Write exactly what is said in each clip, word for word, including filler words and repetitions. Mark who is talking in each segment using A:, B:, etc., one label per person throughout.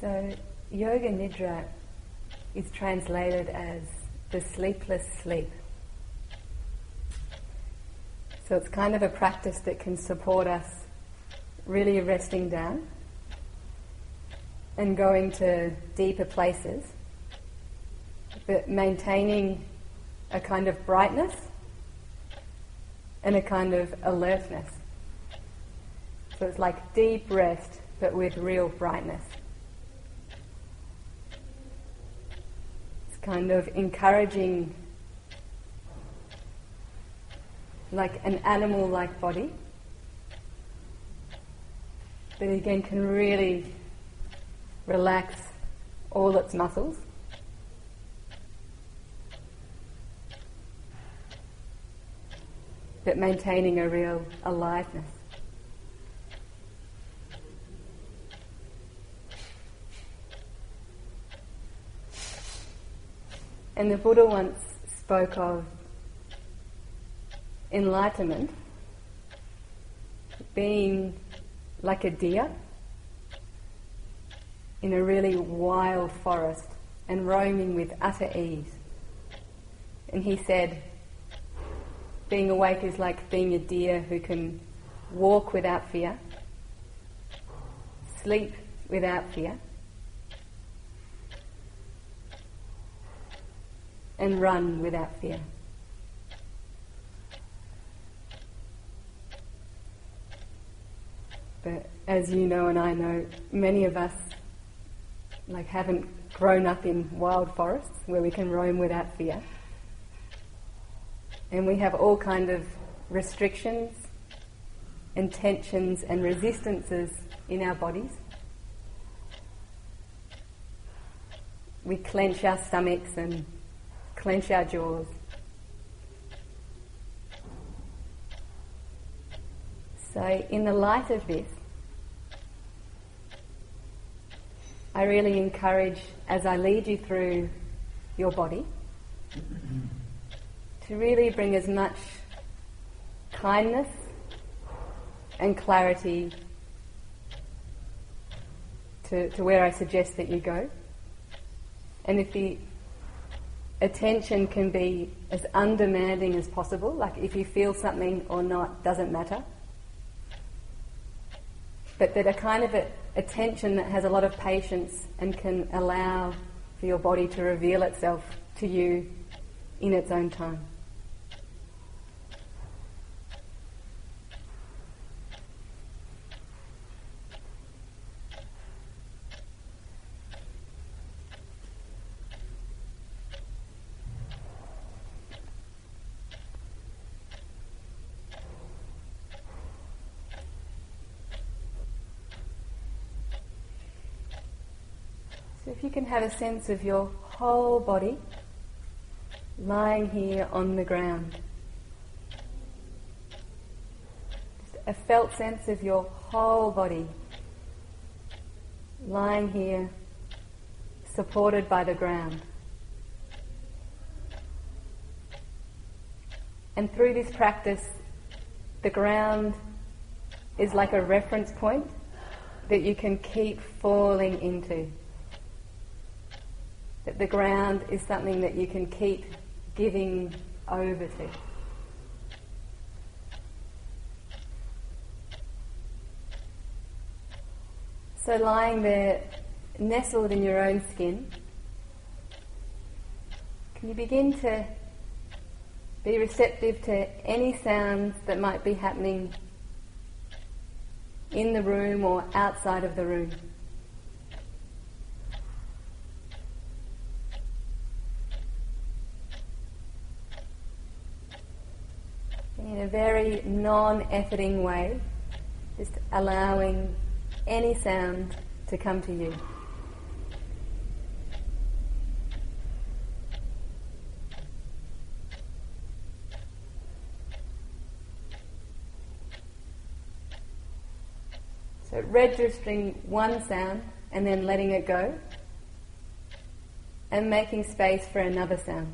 A: So, Yoga Nidra is translated as the sleepless sleep. So it's kind of a practice that can support us really resting down and going to deeper places, but maintaining a kind of brightness and a kind of alertness. So it's like deep rest, but with real brightness. It's kind of encouraging, like an animal-like body, but again can really relax all its muscles. But maintaining a real aliveness. And the Buddha once spoke of enlightenment being like a deer in a really wild forest and roaming with utter ease. And he said, being awake is like being a deer who can walk without fear, sleep without fear, and run without fear. But as you know and I know, many of us like haven't grown up in wild forests where we can roam without fear. And we have all kind of restrictions and tensions and resistances in our bodies. We clench our stomachs and clench our jaws. So in the light of this, I really encourage, as I lead you through your body, to really bring as much kindness and clarity to, to where I suggest that you go. And if the attention can be as undemanding as possible, like if you feel something or not, doesn't matter. But that a kind of a, attention that has a lot of patience and can allow for your body to reveal itself to you in its own time. So if you can have a sense of your whole body lying here on the ground. Just a felt sense of your whole body lying here supported by the ground. And through this practice, the ground is like a reference point that you can keep falling into. That the ground is something that you can keep giving over to. So lying there, nestled in your own skin, can you begin to be receptive to any sounds that might be happening in the room or outside of the room? In a very non-efforting way, just allowing any sound to come to you. So registering one sound and then letting it go, and making space for another sound.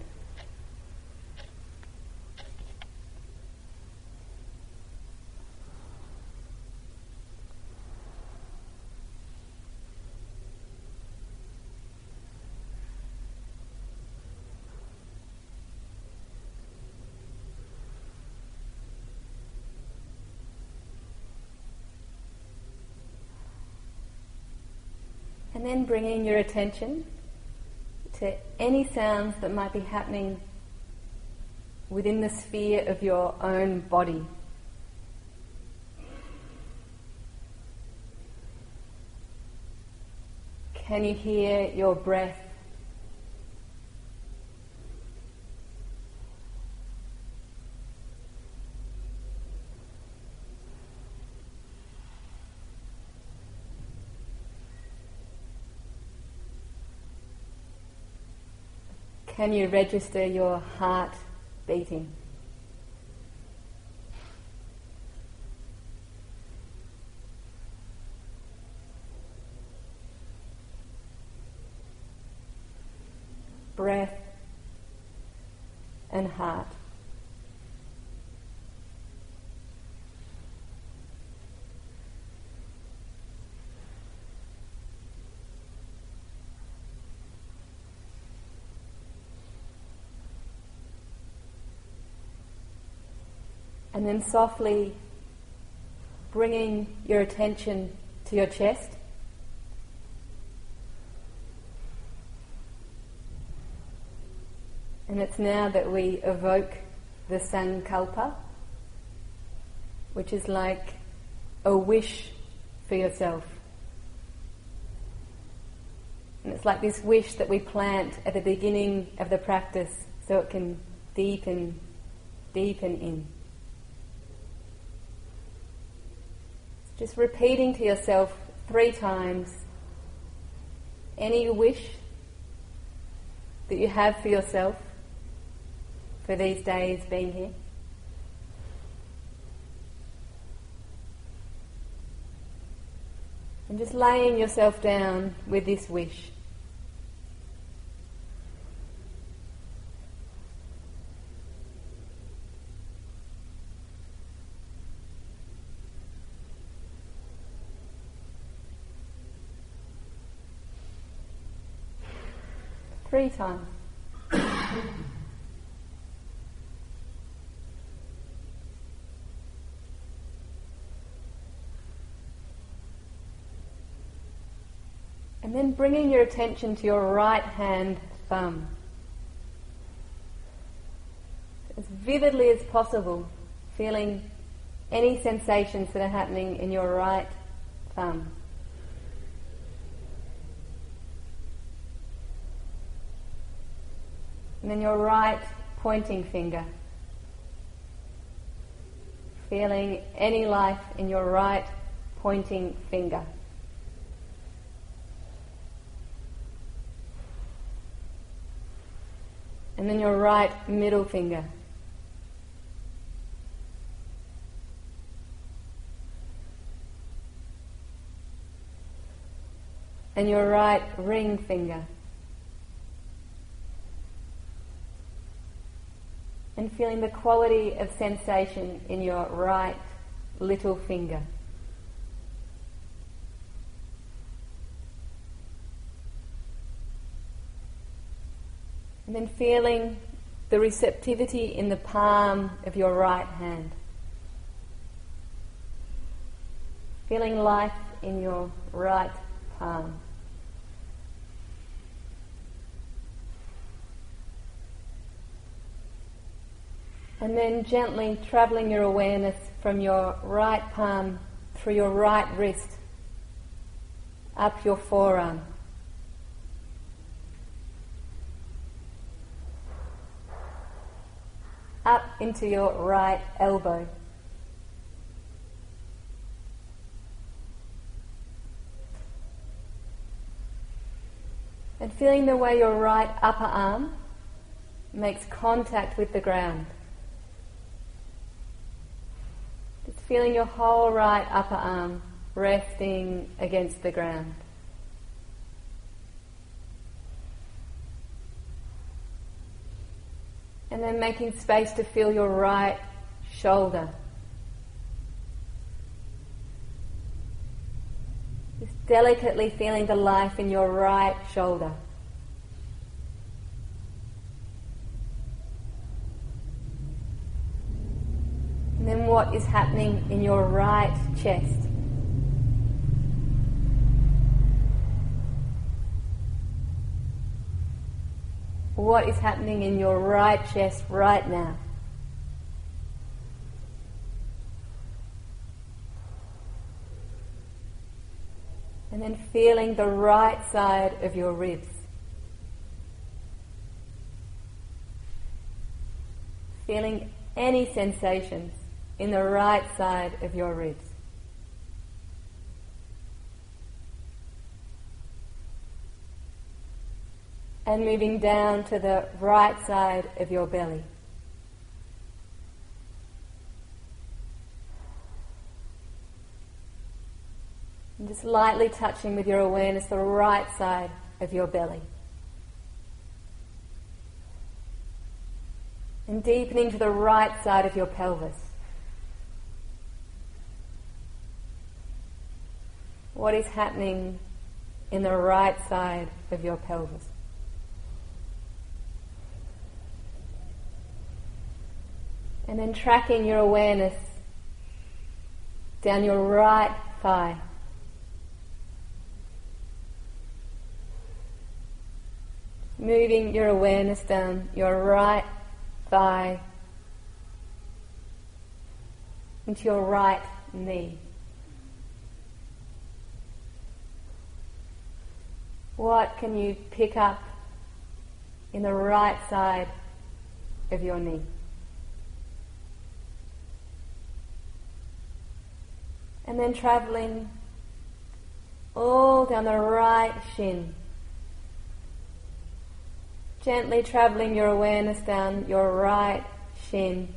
A: And then bringing your attention to any sounds that might be happening within the sphere of your own body. Can you hear your breath? Can you register your heart beating? Breath and heart. And then softly bringing your attention to your chest. And it's now that we evoke the Sankalpa, which is like a wish for yourself. And it's like this wish that we plant at the beginning of the practice so it can deepen, deepen in. Just repeating to yourself three times any wish that you have for yourself for these days being here. And just laying yourself down with this wish. Three times. And then bringing your attention to your right hand thumb. As vividly as possible, feeling any sensations that are happening in your right thumb. And then your right pointing finger. Feeling any life in your right pointing finger. And then your right middle finger. And your right ring finger. And feeling the quality of sensation in your right little finger. And then feeling the receptivity in the palm of your right hand. Feeling life in your right palm. And then gently travelling your awareness from your right palm through your right wrist, up your forearm. Up into your right elbow. And feeling the way your right upper arm makes contact with the ground. Just feeling your whole right upper arm resting against the ground. And then making space to feel your right shoulder. Just delicately feeling the life in your right shoulder. And then what is happening in your right chest. what is happening in your right chest right now. And then feeling the right side of your ribs. Feeling any sensations in the right side of your ribs. And moving down to the right side of your belly. And just lightly touching with your awareness the right side of your belly. And deepening to the right side of your pelvis. What is happening in the right side of your pelvis? And then tracking your awareness down your right thigh. Moving your awareness down your right thigh into your right knee. What can you pick up in the right side of your knee? And then travelling all down the right shin. Gently travelling your awareness down your right shin.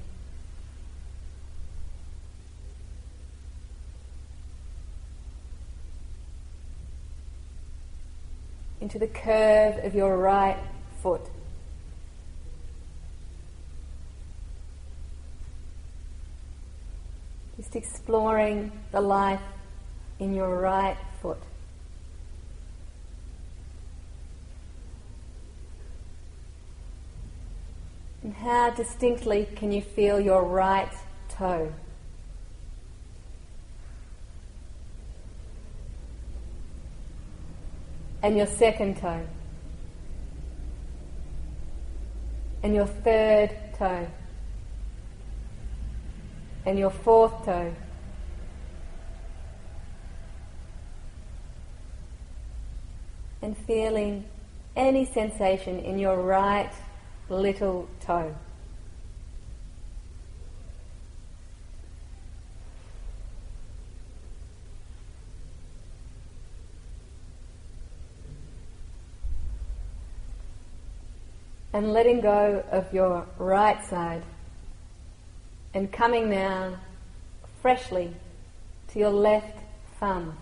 A: Into the curve of your right foot. Just exploring the life in your right foot. And how distinctly can you feel your right toe? And your second toe? And your third toe? And your fourth toe? And feeling any sensation in your right little toe. And letting go of your right side and coming now freshly to your left thumb.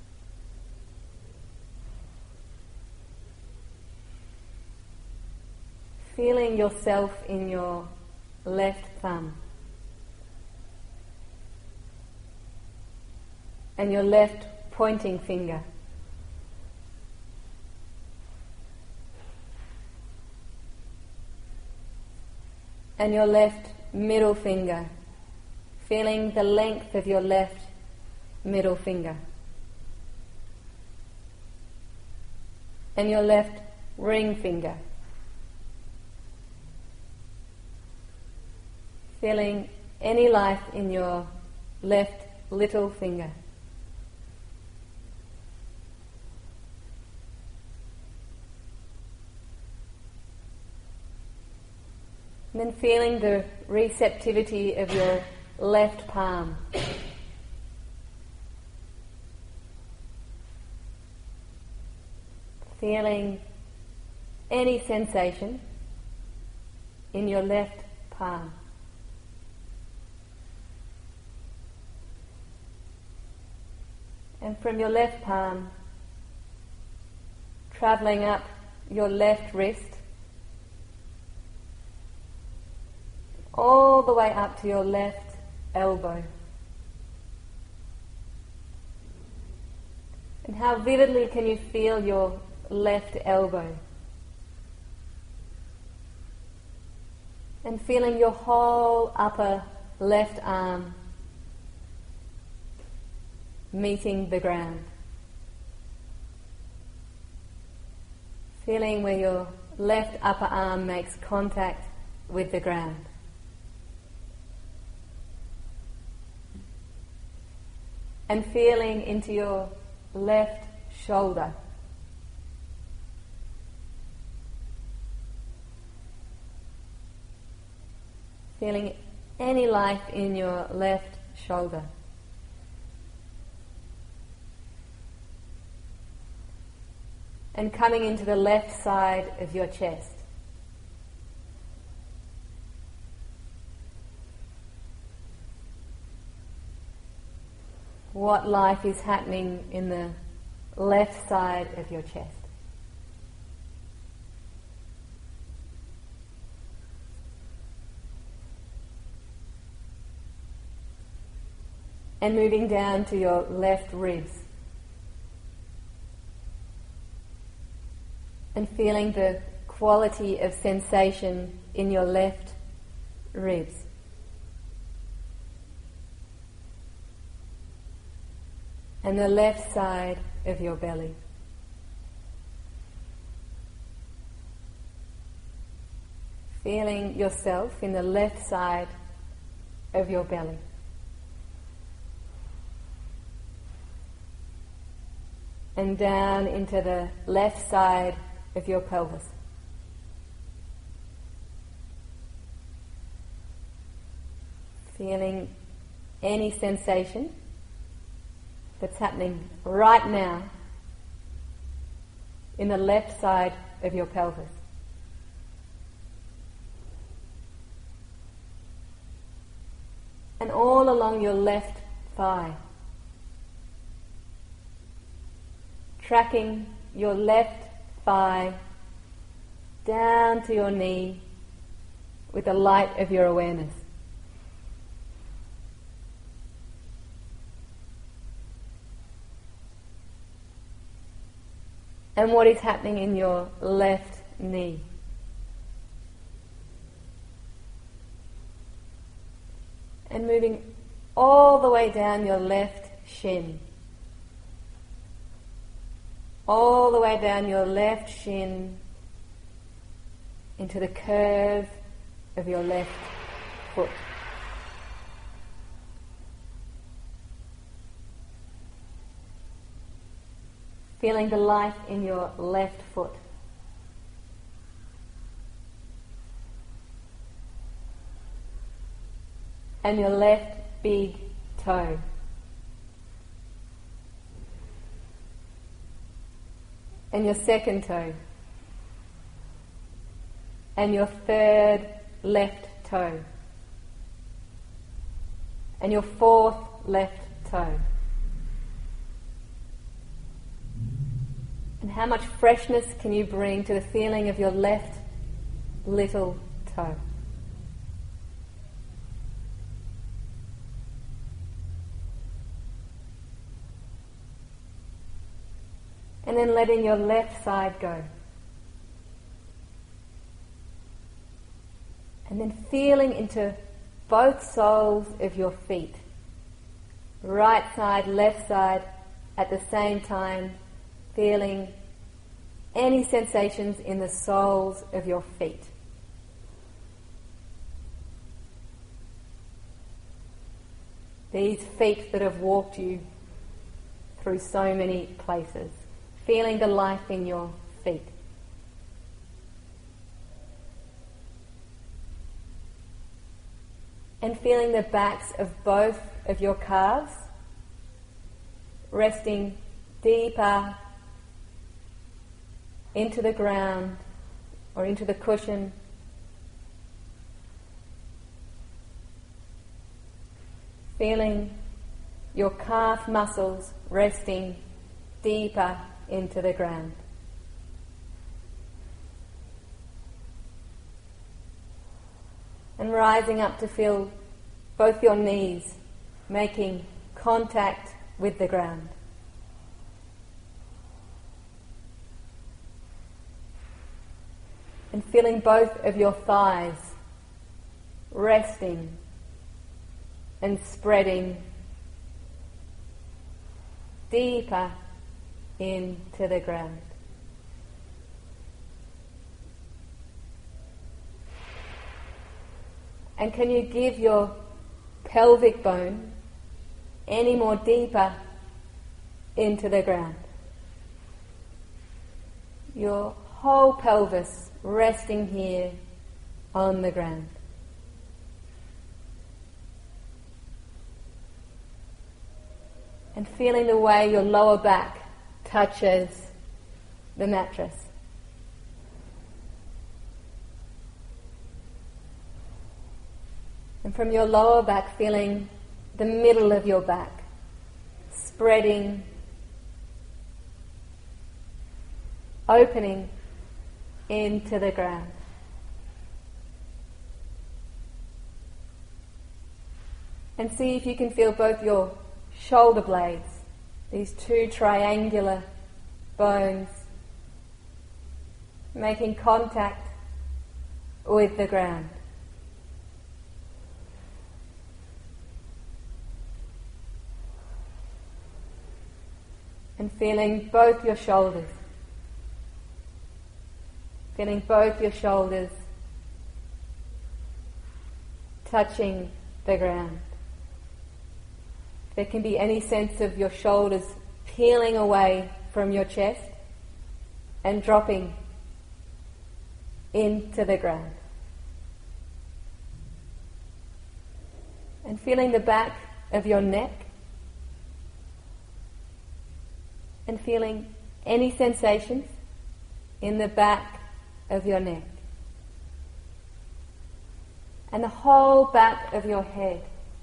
A: Feeling yourself in your left thumb and your left pointing finger. And your left middle finger, feeling the length of your left middle finger. And your left ring finger. Feeling any life in your left little finger. And then feeling the receptivity of your left palm. Feeling any sensation in your left palm. And from your left palm, travelling up your left wrist, all the way up to your left elbow. And how vividly can you feel your left elbow? And feeling your whole upper left arm meeting the ground. Feeling where your left upper arm makes contact with the ground. And feeling into your left shoulder. Feeling any life in your left shoulder. And coming into the left side of your chest. What life is happening in the left side of your chest? And moving down to your left ribs. And feeling the quality of sensation in your left ribs. And the left side of your belly. Feeling yourself in the left side of your belly. And down into the left side of your pelvis. Feeling any sensation that's happening right now in the left side of your pelvis. And all along your left thigh. Tracking your left thigh down to your knee with the light of your awareness. And what is happening in your left knee? And moving all the way down your left shin. All the way down your left shin into the curve of your left foot. Feeling the life in your left foot. And your left big toe. And your second toe. And your third left toe. And your fourth left toe. And how much freshness can you bring to the feeling of your left little toe? And then letting your left side go. And then feeling into both soles of your feet. Right side, left side, at the same time, feeling any sensations in the soles of your feet. These feet that have walked you through so many places. Feeling the life in your feet. And feeling the backs of both of your calves resting deeper into the ground or into the cushion. Feeling your calf muscles resting deeper into the ground. And rising up to feel both your knees making contact with the ground. And feeling both of your thighs resting and spreading deeper into the ground. And can you give your pelvic bone any more deeper into the ground? Your whole pelvis resting here on the ground. And feeling the way your lower back touches the mattress. And from your lower back, feeling the middle of your back spreading, opening into the ground. And see if you can feel both your shoulder blades, these two triangular bones, making contact with the ground. And feeling both your shoulders, feeling both your shoulders touching the ground. There can be any sense of your shoulders peeling away from your chest and dropping into the ground. And feeling the back of your neck and feeling any sensations in the back of your neck. And the whole back of your head.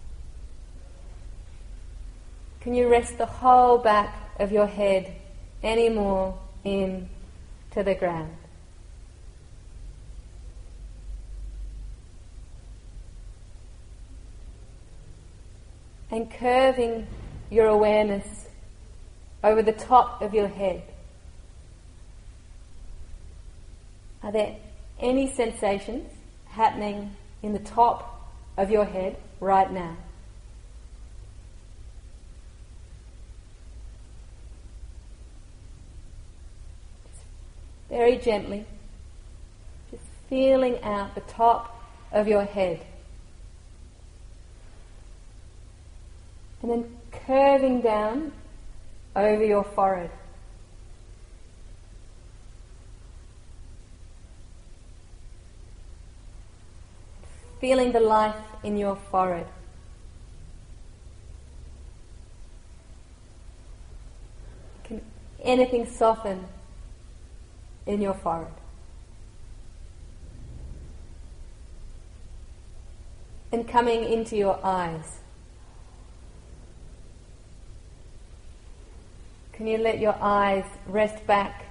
A: Can you rest the whole back of your head any more in to the ground? And curving your awareness over the top of your head. Are there any sensations happening in the top of your head right now? Very gently, just feeling out the top of your head. And then curving down over your forehead. Feeling the life in your forehead. Can anything soften in your forehead? And coming into your eyes. Can you let your eyes rest back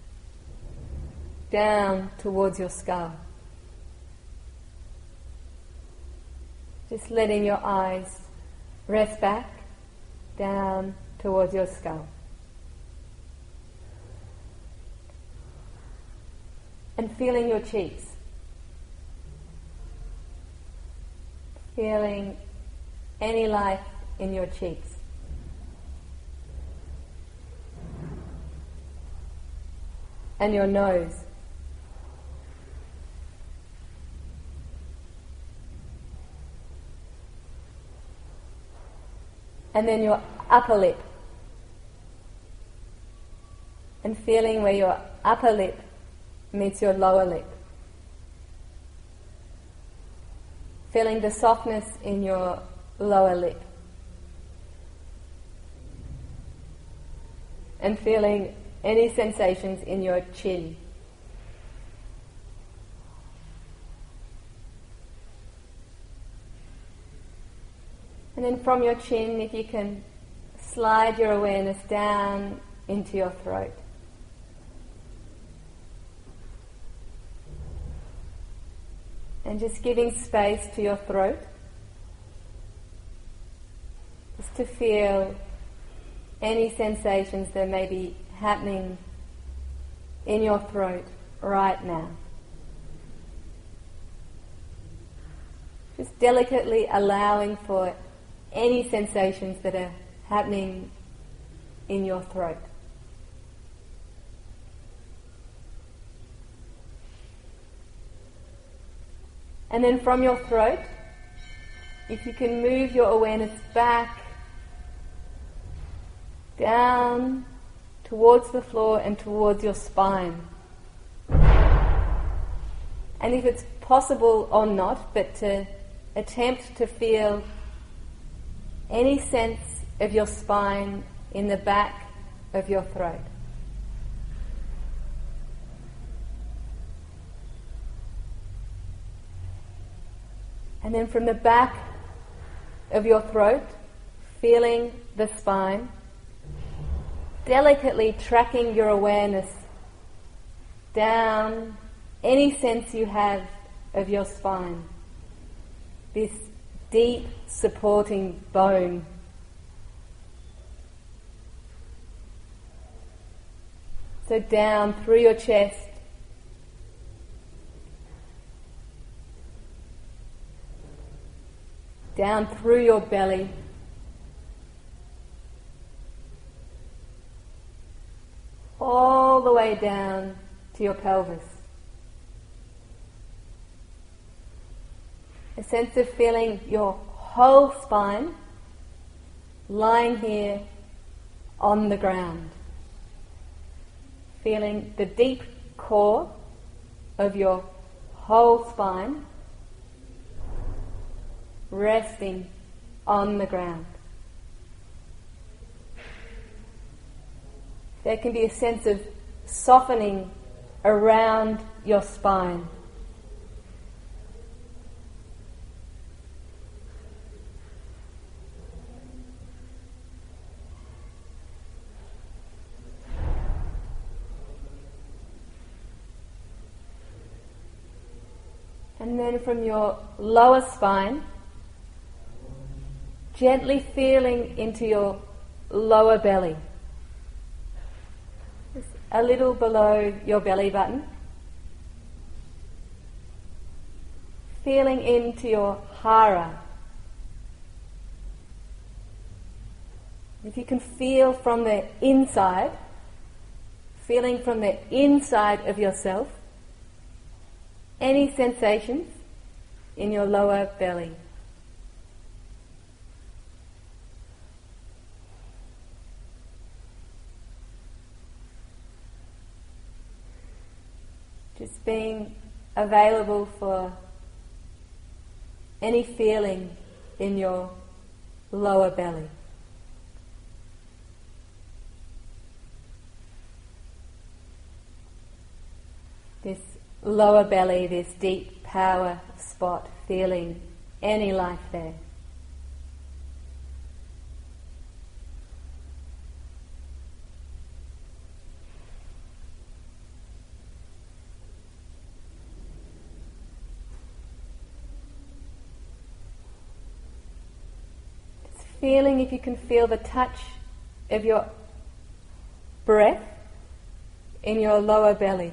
A: down towards your skull? Just letting your eyes rest back down towards your skull. And feeling your cheeks. Feeling any life in your cheeks. And your nose. And then your upper lip. And feeling where your upper lip meets your lower lip. Feeling the softness in your lower lip. And feeling any sensations in your chin. And then from your chin, if you can slide your awareness down into your throat. And just giving space to your throat. Just to feel any sensations that may be happening in your throat right now. Just delicately allowing for any sensations that are happening in your throat. And then from your throat, if you can move your awareness back, down, towards the floor and towards your spine. And if it's possible or not, but to attempt to feel any sense of your spine in the back of your throat. And then from the back of your throat, feeling the spine, delicately tracking your awareness down any sense you have of your spine, this deep supporting bone. So down through your chest, down through your belly, all the way down to your pelvis. A sense of feeling your whole spine lying here on the ground. Feeling the deep core of your whole spine resting on the ground. There can be a sense of softening around your spine. And then from your lower spine, gently feeling into your lower belly. Just a little below your belly button. Feeling into your hara. If you can feel from the inside, feeling from the inside of yourself, any sensations in your lower belly. Just being available for any feeling in your lower belly. This lower belly, this deep power spot, feeling any life there. Just feeling if you can feel the touch of your breath in your lower belly.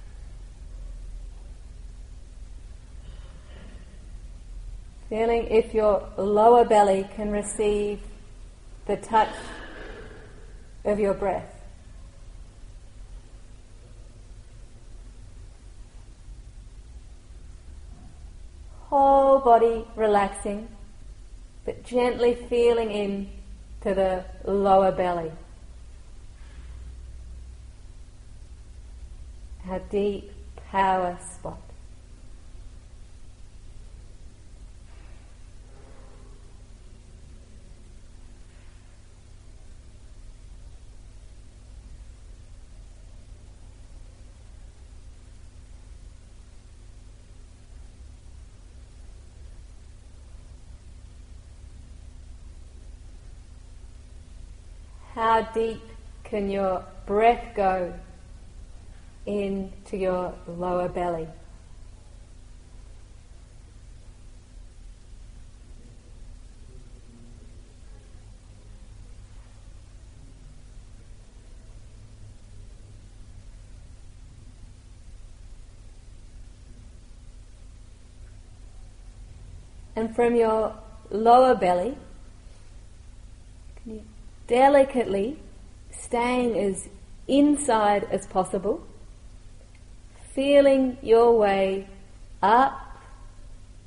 A: Feeling if your lower belly can receive the touch of your breath. Whole body relaxing, but gently feeling in to the lower belly. A deep power spot. How deep can your breath go into your lower belly? And from your lower belly, can you delicately, staying as inside as possible, feeling your way up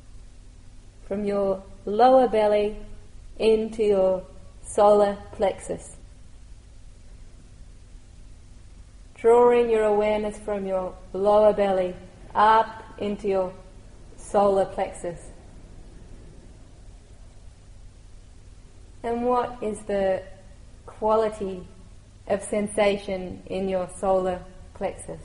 A: from your lower belly into your solar plexus. Drawing your awareness from your lower belly up into your solar plexus. And what is the quality of sensation in your solar plexus?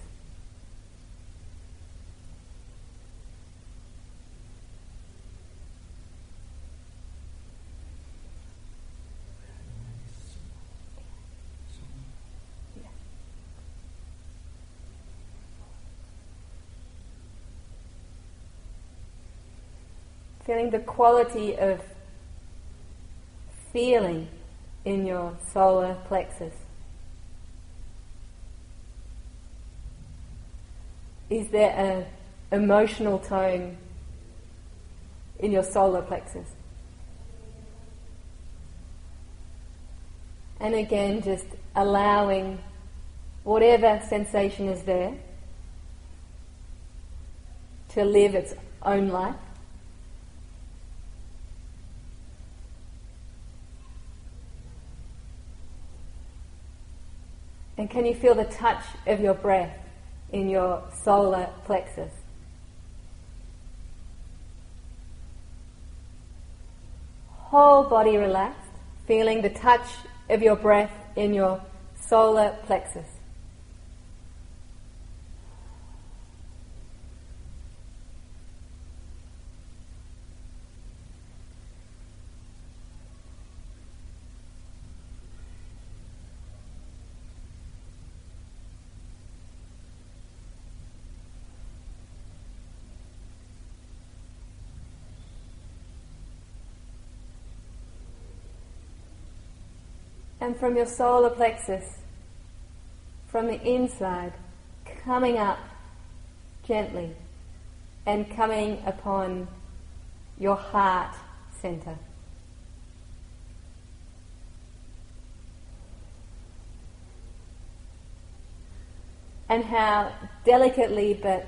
A: Feeling the quality of feeling in your solar plexus. Is there an emotional tone in your solar plexus? And again, just allowing whatever sensation is there to live its own life. And can you feel the touch of your breath in your solar plexus? Whole body relaxed, feeling the touch of your breath in your solar plexus. And from your solar plexus, from the inside, coming up gently and coming upon your heart center. And how delicately but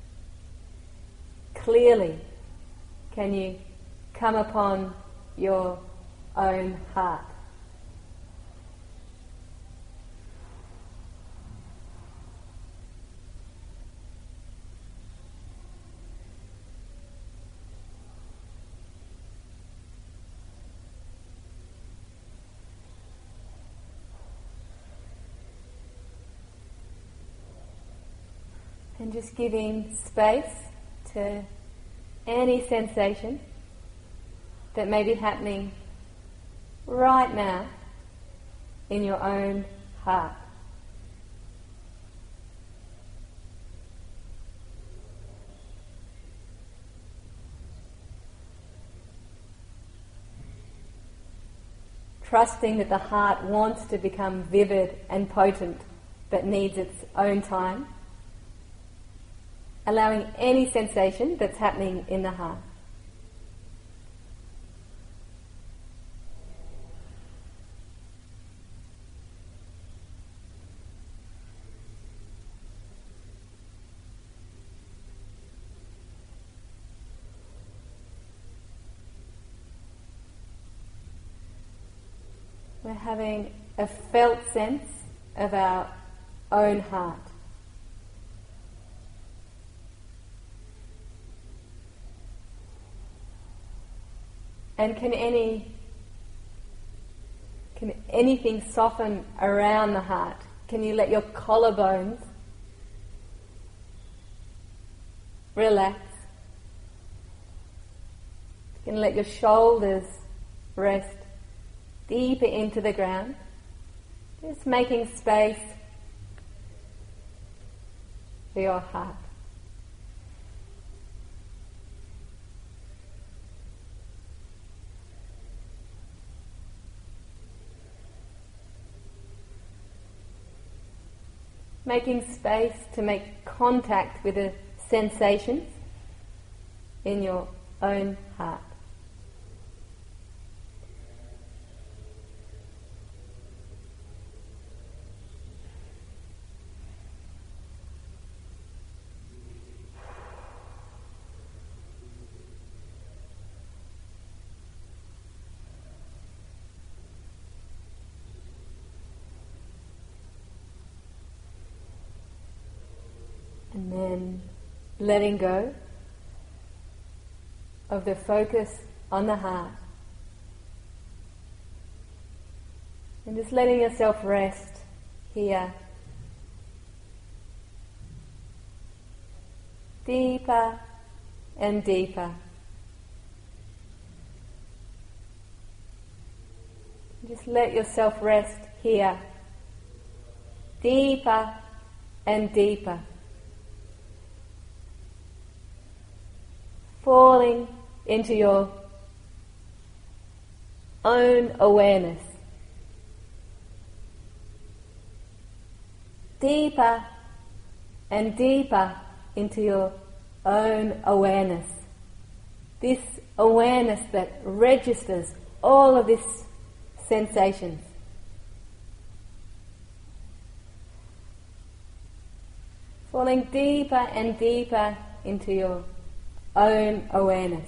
A: clearly can you come upon your own heart. And just giving space to any sensation that may be happening right now in your own heart. Trusting that the heart wants to become vivid and potent but needs its own time. Allowing any sensation that's happening in the heart. We're having a felt sense of our own heart. And can any, can anything soften around the heart? Can you let your collarbones relax? You can let your shoulders rest deeper into the ground. Just making space for your heart. Making space to make contact with the sensations in your own heart. And then letting go of the focus on the heart. And just letting yourself rest here. Deeper and deeper. Just let yourself rest here. Deeper and deeper. Falling into your own awareness. Deeper and deeper into your own awareness. This awareness that registers all of these sensations. Falling deeper and deeper into your own awareness.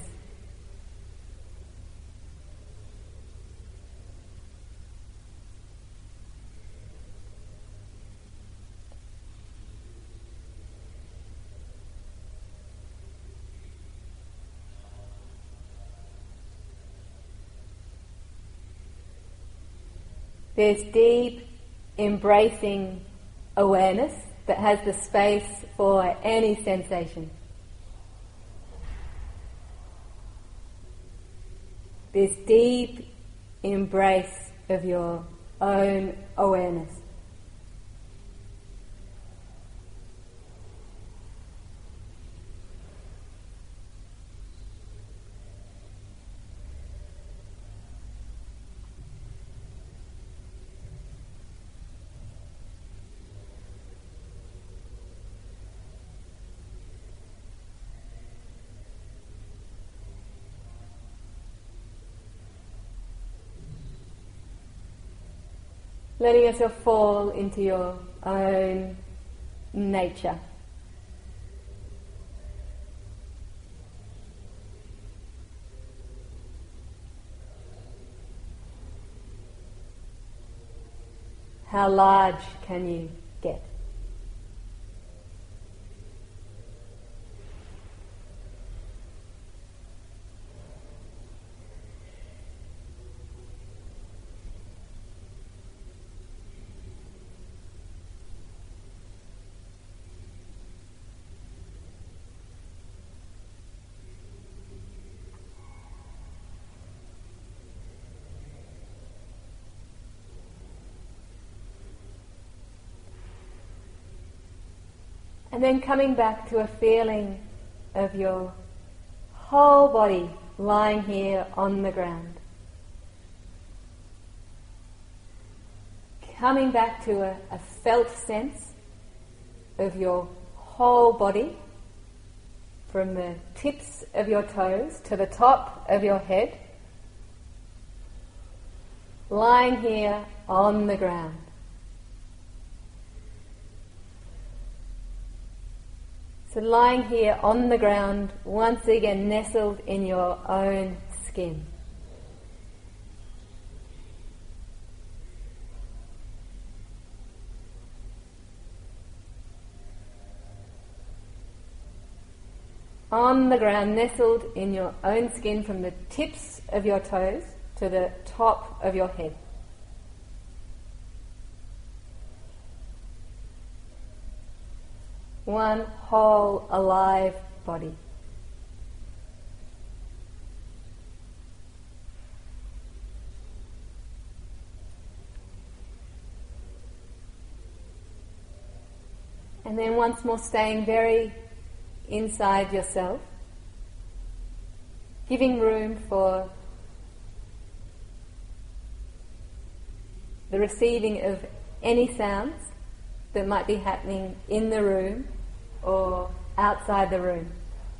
A: There's deep, embracing awareness that has the space for any sensation. This deep embrace of your own awareness. Letting yourself fall into your own nature. How large can you get? And then coming back to a feeling of your whole body lying here on the ground. Coming back to a, a felt sense of your whole body, from the tips of your toes to the top of your head, lying here on the ground. So lying here on the ground, once again nestled in your own skin. On the ground, nestled in your own skin from the tips of your toes to the top of your head. One whole, alive body. And then once more staying very inside yourself, giving room for the receiving of any sounds that might be happening in the room or outside the room.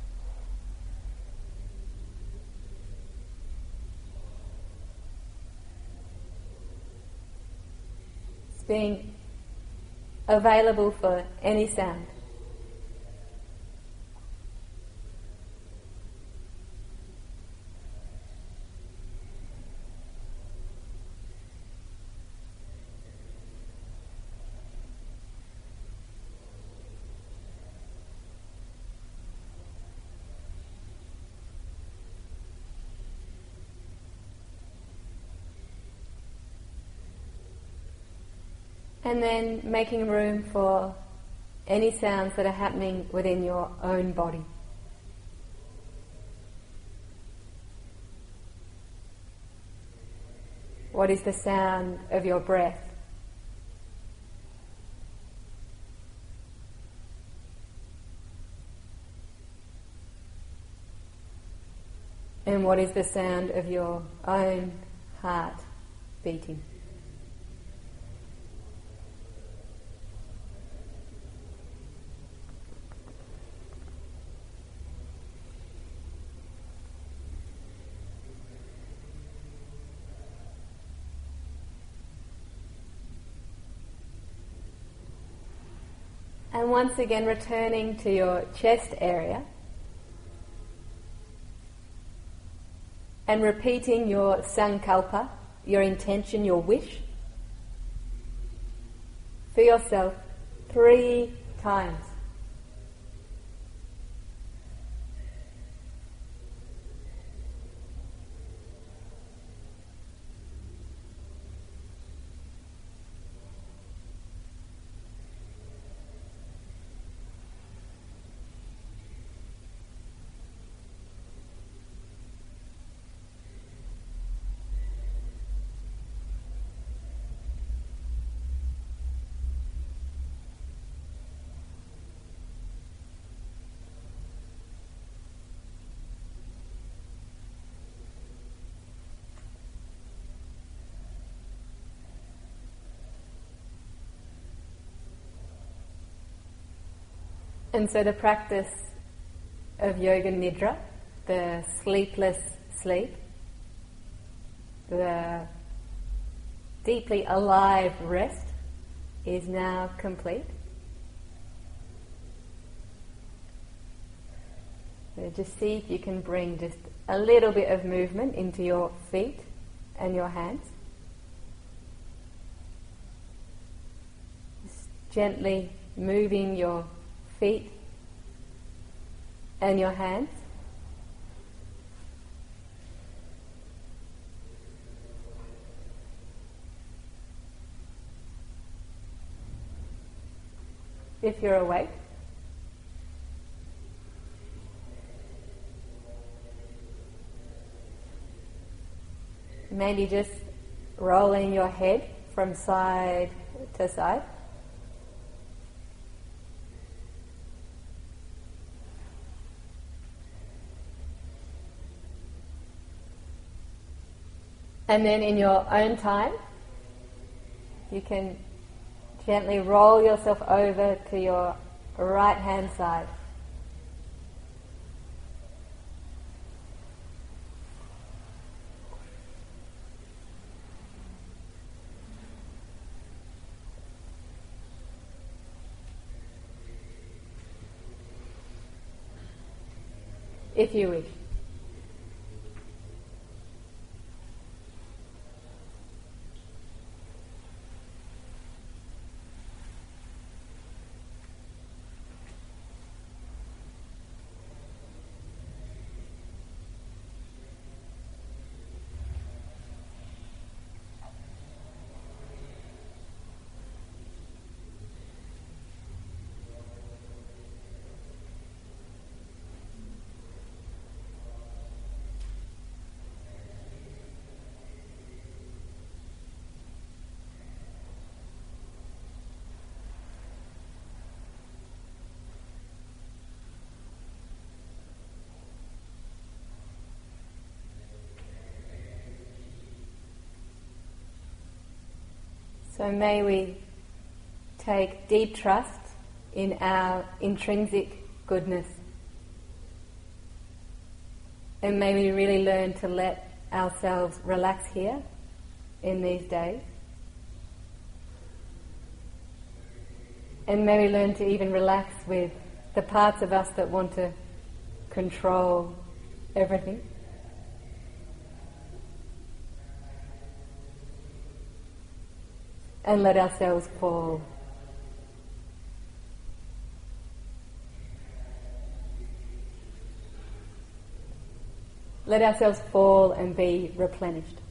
A: It's being available for any sound. And then making room for any sounds that are happening within your own body. What is the sound of your breath? And what is the sound of your own heart beating? And once again returning to your chest area and repeating your sankalpa, your intention, your wish, for yourself three times. And so the practice of Yoga Nidra, the sleepless sleep, the deeply alive rest, is now complete. So just see if you can bring just a little bit of movement into your feet and your hands. Just gently moving your feet and your hands. If you're awake. Maybe just rolling your head from side to side. And then in your own time, you can gently roll yourself over to your right hand side. If you wish. So may we take deep trust in our intrinsic goodness. And may we really learn to let ourselves relax here in these days. And may we learn to even relax with the parts of us that want to control everything. And let ourselves fall. Let ourselves fall and be replenished.